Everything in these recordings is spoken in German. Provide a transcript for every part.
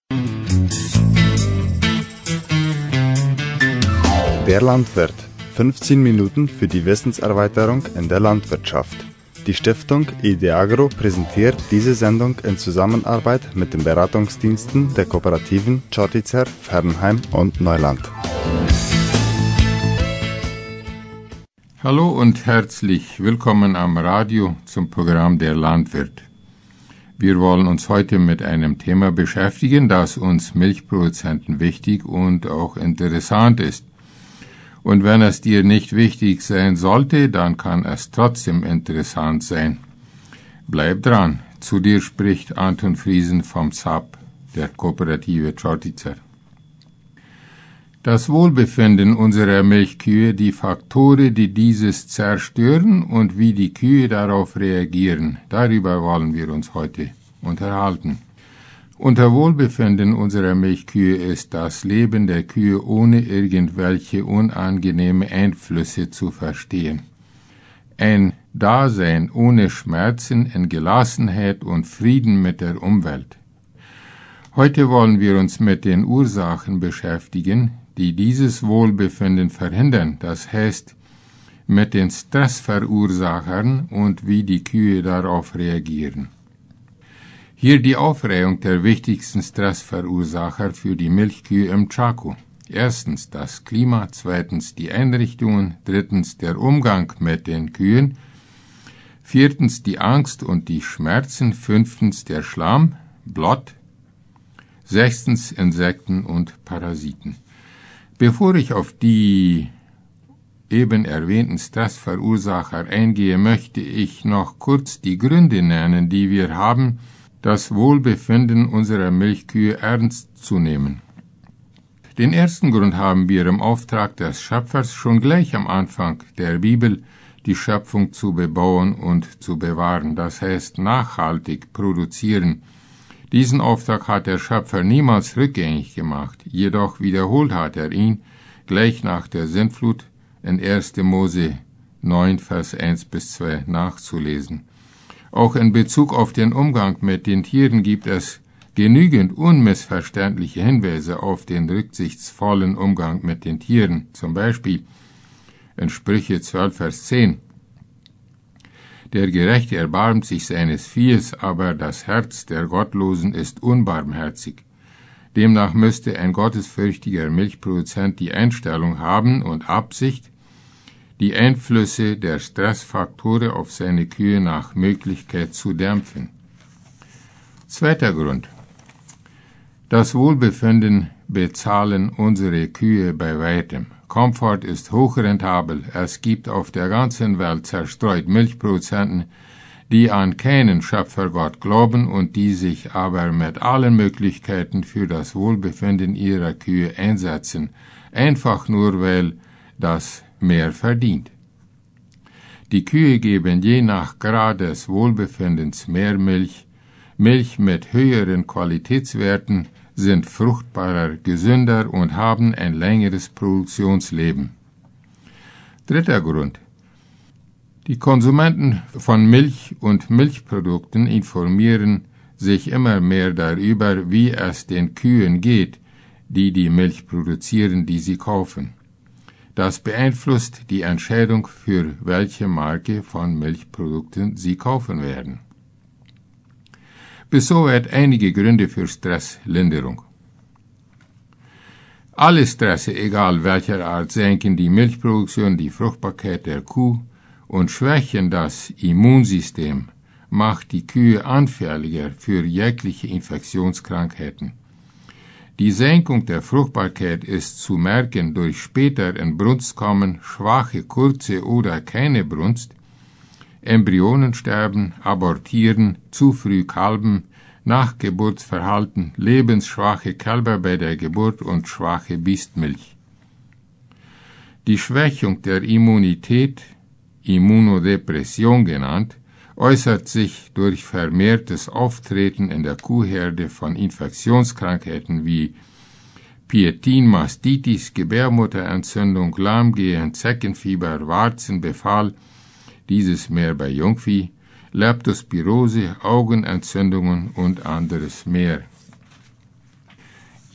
Der Landwirt. 15 Minuten für die Wissenserweiterung in der Landwirtschaft. Die Stiftung IDEAGRO präsentiert diese Sendung in Zusammenarbeit mit den Beratungsdiensten der Kooperativen Chortizer, Fernheim und Neuland. Hallo und herzlich willkommen am Radio zum Programm Der Landwirt. Wir wollen uns heute mit einem Thema beschäftigen, das uns Milchproduzenten wichtig und auch interessant ist. Und wenn es dir nicht wichtig sein sollte, dann kann es trotzdem interessant sein. Bleib dran. Zu dir spricht Anton Friesen vom SAP, der Kooperative Chortizer. Das Wohlbefinden unserer Milchkühe, die Faktoren, die dieses zerstören und wie die Kühe darauf reagieren, darüber wollen wir uns heute unterhalten. Unter Wohlbefinden unserer Milchkühe ist das Leben der Kühe ohne irgendwelche unangenehme Einflüsse zu verstehen. Ein Dasein ohne Schmerzen, in Gelassenheit und Frieden mit der Umwelt. Heute wollen wir uns mit den Ursachen beschäftigen, die dieses Wohlbefinden verhindern, das heißt mit den Stressverursachern und wie die Kühe darauf reagieren. Hier die Aufreihung der wichtigsten Stressverursacher für die Milchkühe im Chaco. Erstens das Klima, zweitens die Einrichtungen, drittens der Umgang mit den Kühen, viertens die Angst und die Schmerzen, fünftens der Schlamm, Blott, sechstens Insekten und Parasiten. Bevor ich auf die eben erwähnten Stressverursacher eingehe, möchte ich noch kurz die Gründe nennen, die wir haben, das Wohlbefinden unserer Milchkühe ernst zu nehmen. Den ersten Grund haben wir im Auftrag des Schöpfers schon gleich am Anfang der Bibel, die Schöpfung zu bebauen und zu bewahren, das heißt nachhaltig produzieren. Diesen Auftrag hat der Schöpfer niemals rückgängig gemacht, jedoch wiederholt hat er ihn gleich nach der Sintflut in 1. Mose 9, Vers 1-2 nachzulesen. Auch in Bezug auf den Umgang mit den Tieren gibt es genügend unmissverständliche Hinweise auf den rücksichtsvollen Umgang mit den Tieren, zum Beispiel in Sprüche 12, Vers 10. Der Gerechte erbarmt sich seines Viehes, aber das Herz der Gottlosen ist unbarmherzig. Demnach müsste ein gottesfürchtiger Milchproduzent die Einstellung haben und Absicht, die Einflüsse der Stressfaktoren auf seine Kühe nach Möglichkeit zu dämpfen. Zweiter Grund. Das Wohlbefinden bezahlen unsere Kühe bei weitem. Komfort ist hochrentabel. Es gibt auf der ganzen Welt zerstreut Milchproduzenten, die an keinen Schöpfergott glauben und die sich aber mit allen Möglichkeiten für das Wohlbefinden ihrer Kühe einsetzen, einfach nur weil das mehr verdient. Die Kühe geben je nach Grad des Wohlbefindens mehr Milch. Milch mit höheren Qualitätswerten sind fruchtbarer, gesünder und haben ein längeres Produktionsleben. Dritter Grund. Die Konsumenten von Milch und Milchprodukten informieren sich immer mehr darüber, wie es den Kühen geht, die Milch produzieren, die sie kaufen. Das beeinflusst die Entscheidung, für welche Marke von Milchprodukten sie kaufen werden. Bis soweit einige Gründe für Stresslinderung. Alle Stresse, egal welcher Art, senken die Milchproduktion, die Fruchtbarkeit der Kuh und schwächen das Immunsystem, macht die Kühe anfälliger für jegliche Infektionskrankheiten. Die Senkung der Fruchtbarkeit ist zu merken durch später in Brunst kommen, schwache, kurze oder keine Brunst, Embryonensterben, Abortieren, zu früh Kalben, Nachgeburtsverhalten, lebensschwache Kälber bei der Geburt und schwache Biestmilch. Die Schwächung der Immunität, Immunodepression genannt, äußert sich durch vermehrtes Auftreten in der Kuhherde von Infektionskrankheiten wie Pietin-Mastitis, Gebärmutterentzündung, Lahmgehen, Zeckenfieber, Warzenbefall, dieses mehr bei Jungvieh, Leptospirose, Augenentzündungen und anderes mehr.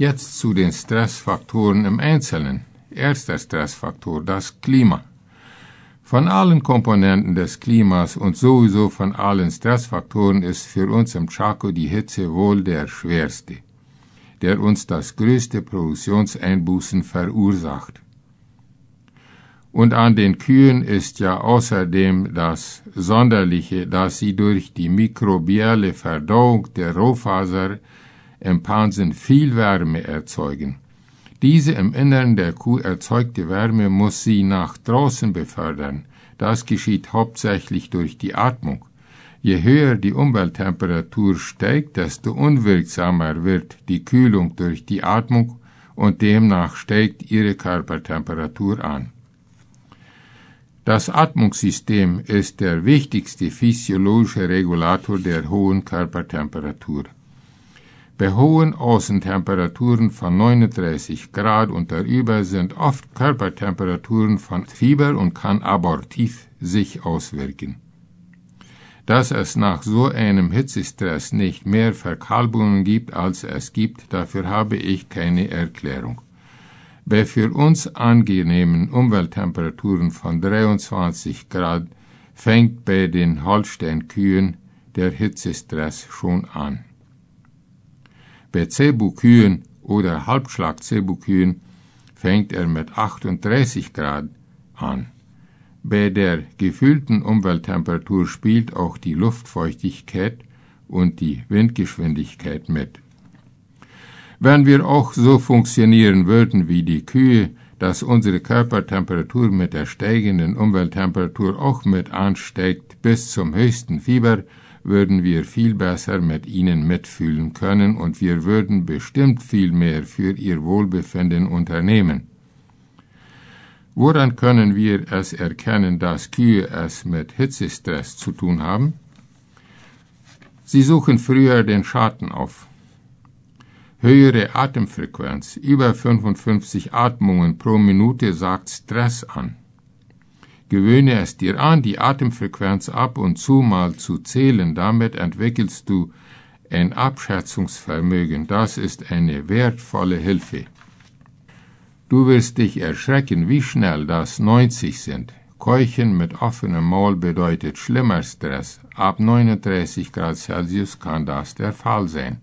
Jetzt zu den Stressfaktoren im Einzelnen. Erster Stressfaktor, das Klima. Von allen Komponenten des Klimas und sowieso von allen Stressfaktoren ist für uns im Chaco die Hitze wohl der schwerste, der uns das größte Produktionseinbußen verursacht. Und an den Kühen ist ja außerdem das Sonderliche, dass sie durch die mikrobielle Verdauung der Rohfaser im Pansen viel Wärme erzeugen. Diese im Innern der Kuh erzeugte Wärme muss sie nach draußen befördern. Das geschieht hauptsächlich durch die Atmung. Je höher die Umwelttemperatur steigt, desto unwirksamer wird die Kühlung durch die Atmung und demnach steigt ihre Körpertemperatur an. Das Atmungssystem ist der wichtigste physiologische Regulator der hohen Körpertemperatur. Bei hohen Außentemperaturen von 39 Grad und darüber sind oft Körpertemperaturen von Fieber und kann abortiv sich auswirken. Dass es nach so einem Hitzestress nicht mehr Verkalkungen gibt, als es gibt, dafür habe ich keine Erklärung. Bei für uns angenehmen Umwelttemperaturen von 23 Grad fängt bei den Holstein-Kühen der Hitzestress schon an. Bei Zebu-Kühen oder Halbschlag-Zebu-Kühen fängt er mit 38 Grad an. Bei der gefühlten Umwelttemperatur spielt auch die Luftfeuchtigkeit und die Windgeschwindigkeit mit. Wenn wir auch so funktionieren würden wie die Kühe, dass unsere Körpertemperatur mit der steigenden Umwelttemperatur auch mit ansteigt bis zum höchsten Fieber, würden wir viel besser mit ihnen mitfühlen können und wir würden bestimmt viel mehr für ihr Wohlbefinden unternehmen. Woran können wir es erkennen, dass Kühe es mit Hitzestress zu tun haben? Sie suchen früher den Schatten auf. Höhere Atemfrequenz, über 55 Atmungen pro Minute sagt Stress an. Gewöhne es dir an, die Atemfrequenz ab und zu mal zu zählen, damit entwickelst du ein Abschätzungsvermögen, das ist eine wertvolle Hilfe. Du wirst dich erschrecken, wie schnell das 90 sind. Keuchen mit offenem Maul bedeutet schlimmer Stress, ab 39 Grad Celsius kann das der Fall sein.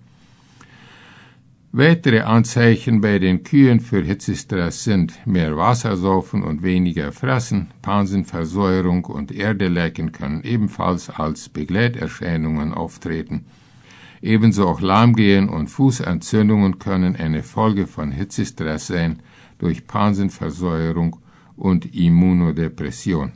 Weitere Anzeichen bei den Kühen für Hitzestress sind mehr Wasser saufen und weniger fressen, Pansenversäuerung und Erdelecken können ebenfalls als Begleiterscheinungen auftreten. Ebenso auch Lahmgehen und Fußentzündungen können eine Folge von Hitzestress sein durch Pansenversäuerung und Immunodepression.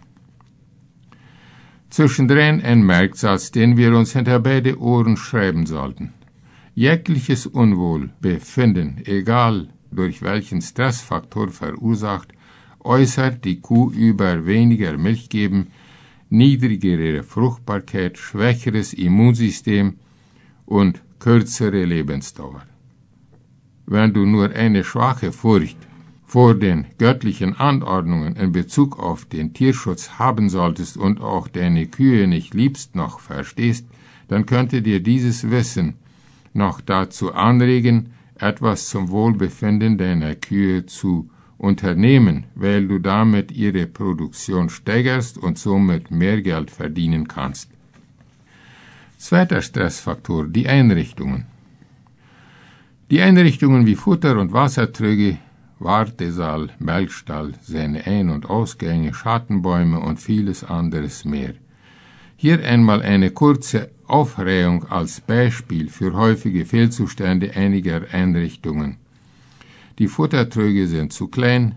Zwischendrin ein Merksatz, den wir uns hinter beide Ohren schreiben sollten. Jegliches Unwohlbefinden, egal durch welchen Stressfaktor verursacht, äußert die Kuh über weniger Milch geben, niedrigere Fruchtbarkeit, schwächeres Immunsystem und kürzere Lebensdauer. Wenn du nur eine schwache Furcht vor den göttlichen Anordnungen in Bezug auf den Tierschutz haben solltest und auch deine Kühe nicht liebst noch verstehst, dann könnte dir dieses Wissen noch dazu anregen, etwas zum Wohlbefinden deiner Kühe zu unternehmen, weil du damit ihre Produktion steigerst und somit mehr Geld verdienen kannst. Zweiter Stressfaktor, die Einrichtungen. Die Einrichtungen wie Futter- und Wassertröge, Wartesaal, Melkstall, seine Ein- und Ausgänge, Schattenbäume und vieles anderes mehr. Hier einmal eine kurze Aufreihung als Beispiel für häufige Fehlzustände einiger Einrichtungen. Die Futtertröge sind zu klein,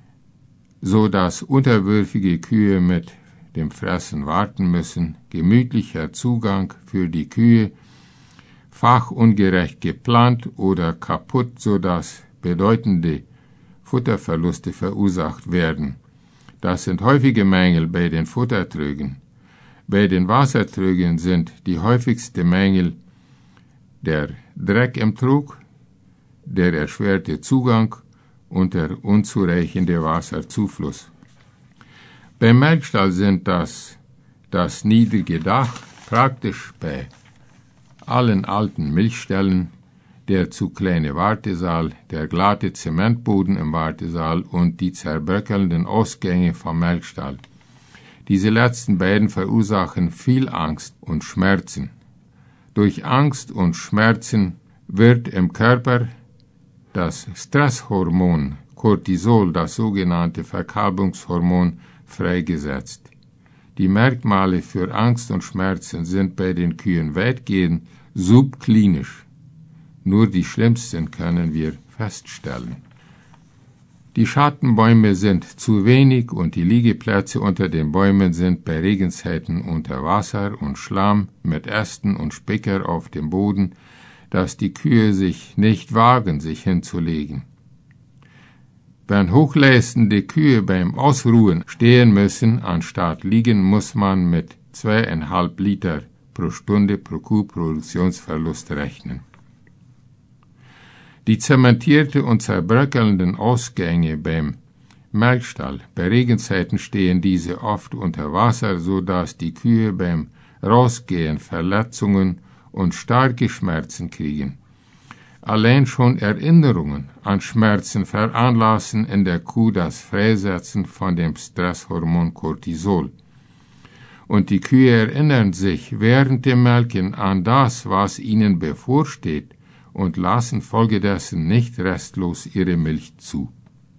so dass unterwürfige Kühe mit dem Fressen warten müssen, gemütlicher Zugang für die Kühe, fachungerecht geplant oder kaputt, so dass bedeutende Futterverluste verursacht werden. Das sind häufige Mängel bei den Futtertrögen. Bei den Wassertrögen sind die häufigsten Mängel der Dreck im Trog, der erschwerte Zugang und der unzureichende Wasserzufluss. Beim Melkstall sind das niedrige Dach, praktisch bei allen alten Milchställen, der zu kleine Wartesaal, der glatte Zementboden im Wartesaal und die zerbröckelnden Ausgänge vom Melkstall. Diese letzten beiden verursachen viel Angst und Schmerzen. Durch Angst und Schmerzen wird im Körper das Stresshormon Cortisol, das sogenannte Verkalkungshormon, freigesetzt. Die Merkmale für Angst und Schmerzen sind bei den Kühen weitgehend subklinisch. Nur die schlimmsten können wir feststellen. Die Schattenbäume sind zu wenig und die Liegeplätze unter den Bäumen sind bei Regenzeiten unter Wasser und Schlamm mit Ästen und Spicker auf dem Boden, dass die Kühe sich nicht wagen, sich hinzulegen. Wenn hochleistende Kühe beim Ausruhen stehen müssen, anstatt liegen, muss man mit 2,5 Liter pro Stunde pro Kuh Produktionsverlust rechnen. Die zementierte und zerbröckelnden Ausgänge beim Melkstall. Bei Regenzeiten stehen diese oft unter Wasser, so dass die Kühe beim Rausgehen Verletzungen und starke Schmerzen kriegen. Allein schon Erinnerungen an Schmerzen veranlassen in der Kuh das Freisetzen von dem Stresshormon Cortisol. Und die Kühe erinnern sich während dem Melken an das, was ihnen bevorsteht, und lassen folgedessen nicht restlos ihre Milch zu.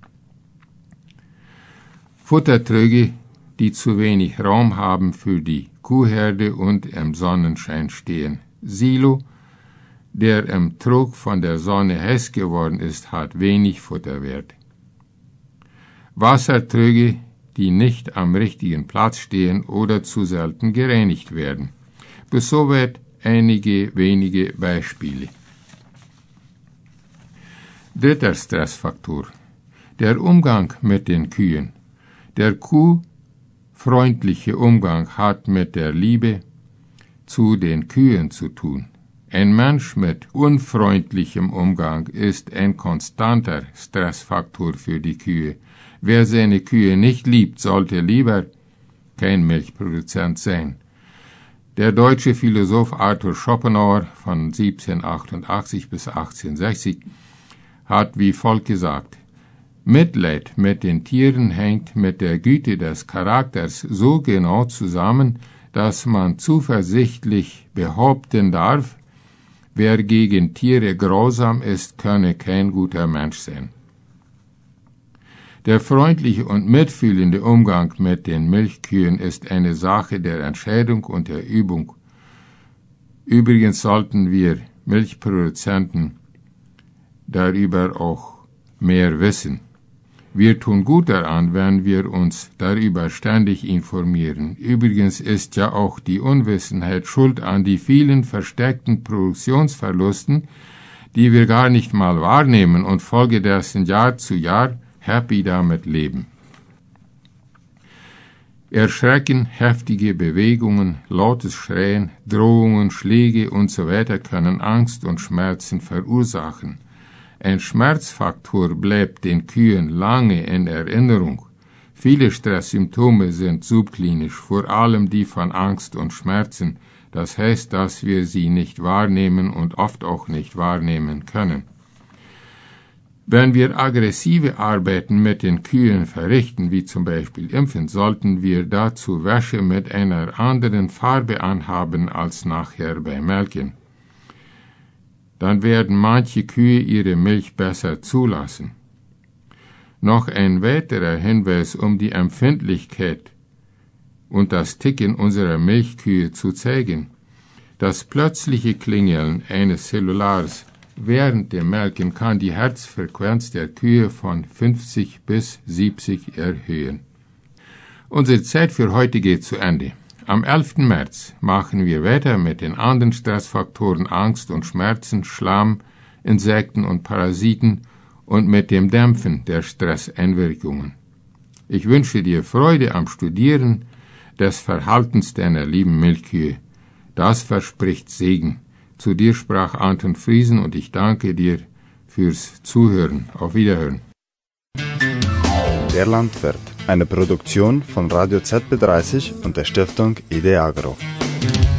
Futtertröge, die zu wenig Raum haben für die Kuhherde und im Sonnenschein stehen. Silo, der im Trog von der Sonne heiß geworden ist, hat wenig Futterwert. Wassertröge, die nicht am richtigen Platz stehen oder zu selten gereinigt werden. Bis soweit einige wenige Beispiele. Dritter Stressfaktor: der Umgang mit den Kühen. Der kuhfreundliche Umgang hat mit der Liebe zu den Kühen zu tun. Ein Mensch mit unfreundlichem Umgang ist ein konstanter Stressfaktor für die Kühe. Wer seine Kühe nicht liebt, sollte lieber kein Milchproduzent sein. Der deutsche Philosoph Arthur Schopenhauer von 1788 bis 1860 hat wie folgt gesagt: Mitleid mit den Tieren hängt mit der Güte des Charakters so genau zusammen, dass man zuversichtlich behaupten darf, wer gegen Tiere grausam ist, könne kein guter Mensch sein. Der freundliche und mitfühlende Umgang mit den Milchkühen ist eine Sache der Entscheidung und der Übung. Übrigens sollten wir Milchproduzenten darüber auch mehr wissen. Wir tun gut daran, wenn wir uns darüber ständig informieren. Übrigens ist ja auch die Unwissenheit schuld an die vielen versteckten Produktionsverlusten, die wir gar nicht mal wahrnehmen und folgedessen Jahr zu Jahr happy damit leben. Erschrecken, heftige Bewegungen, lautes Schreien, Drohungen, Schläge usw. können Angst und Schmerzen verursachen. Ein Schmerzfaktor bleibt den Kühen lange in Erinnerung. Viele Stresssymptome sind subklinisch, vor allem die von Angst und Schmerzen. Das heißt, dass wir sie nicht wahrnehmen und oft auch nicht wahrnehmen können. Wenn wir aggressive Arbeiten mit den Kühen verrichten, wie zum Beispiel impfen, sollten wir dazu Wäsche mit einer anderen Farbe anhaben als nachher beim Melken. Dann werden manche Kühe ihre Milch besser zulassen. Noch ein weiterer Hinweis, um die Empfindlichkeit und das Ticken unserer Milchkühe zu zeigen. Das plötzliche Klingeln eines Cellulars während dem Melken kann die Herzfrequenz der Kühe von 50 bis 70 erhöhen. Unsere Zeit für heute geht zu Ende. Am 11. März machen wir weiter mit den anderen Stressfaktoren Angst und Schmerzen, Schlamm, Insekten und Parasiten und mit dem Dämpfen der Stresseinwirkungen. Ich wünsche dir Freude am Studieren des Verhaltens deiner lieben Milchkühe. Das verspricht Segen. Zu dir sprach Anton Friesen und ich danke dir fürs Zuhören. Auf Wiederhören. Der Landwirt, eine Produktion von Radio ZB30 und der Stiftung IDEAGRO.